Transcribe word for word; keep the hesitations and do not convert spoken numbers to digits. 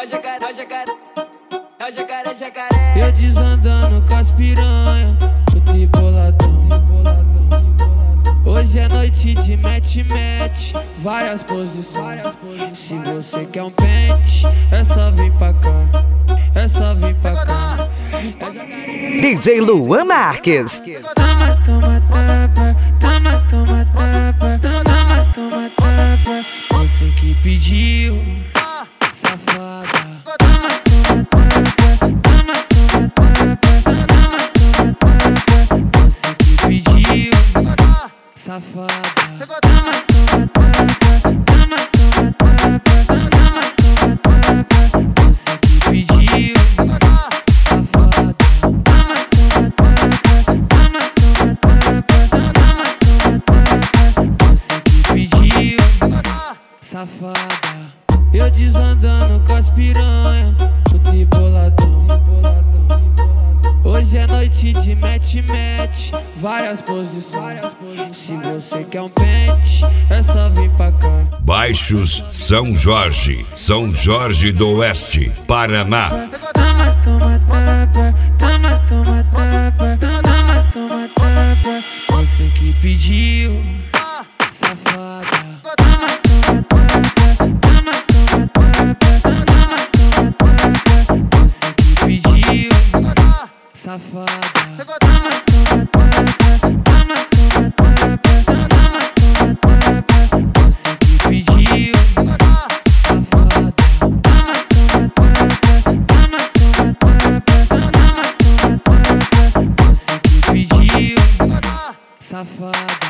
o jacaré, é o jacaré, é o jacaré, jacaré. Eu desandando com as piranha, eu te boladão. Hoje é noite de match-match, várias posições. Se você quer um pente, é só vir pra cá, é só vir pra cá. D J Luan Marques. Toma, toma, tapa, toma, toma, tapa, toma, toma, tapa. Você que pediu, safada. Toma, toma, tapa, toma, toma, tapa, toma, toma, tapa. Você que pediu, safada. Toma, toma, tapa, toma, toma, tapa, toma, toma, tapa. Você que pediu, safada. Toma, toma, tapa, toma, toma, tapa, toma, toma, tapa. Você que pediu, safada. Eu desandando com as piranha, eu te boladão. Hoje é noite de match-match, várias posições. Se você quer um pente, é só vir pra cá. Baixos São Jorge, São Jorge do Oeste, Paraná. Toma, toma, tapa, toma, toma, tapa, toma, toma, tapa. Você que pediu, safada. Toma, toma, tapa, toma, toma, tapa, toma, toma, tapa. Você que pediu, safada. Toma, toma, tapa, toma, toma, tapa, toma, toma, tapa. Você que pediu, safada. Toma, toma, tapa, toma, toma, tapa, toma, toma, tapa. Você que pediu, safada.